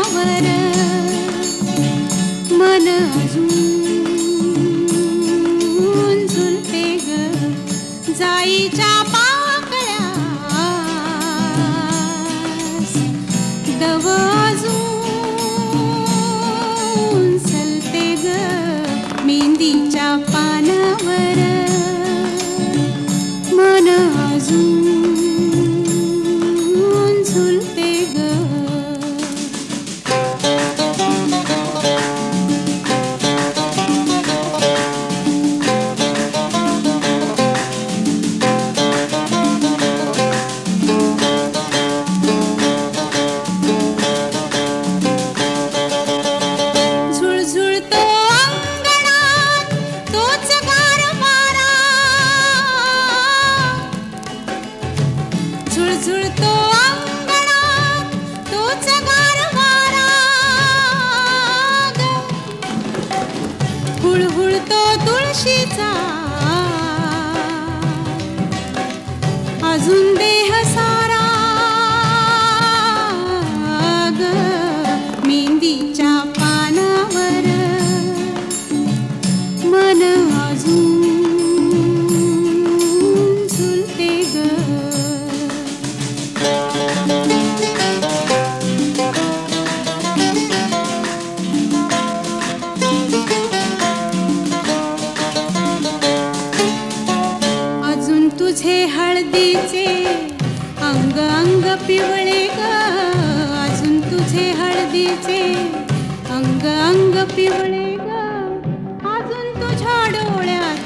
पानावर मन अजून झुलते ग जाईच्या पाकळ्यास दव अजून सलते ग मेहंदीच्या पानावर मन अजून झुलते ग. झुळझुळतो अंगणात तोच गारवारा, झुळझुळतो अंगणात तोच गारवारा ग. हुळहुळतो तुळशीचा अजून देह सारा ग. मेहंदीच्या पानावर मन अजून झुलते ग. अजून तुझे हळदीचे अंग अंग पिवळे ग. अजून तुझे हळदीचे अंग अंग पिवळे ग. अजून तुझ्या डोळ्यात